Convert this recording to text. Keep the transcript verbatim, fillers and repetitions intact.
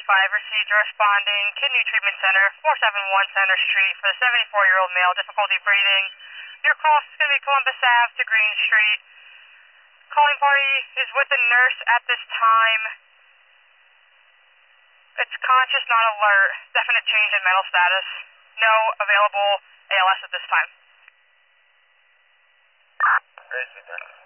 five received responding Kidney Treatment Center, four seven one Center Street for the seventy-four-year-old male, difficulty breathing. Your cross is going to be Columbus Ave to Green Street. Calling party is with the nurse at this time. It's conscious, not alert. Definite change in mental status. No available A L S at this time. Great,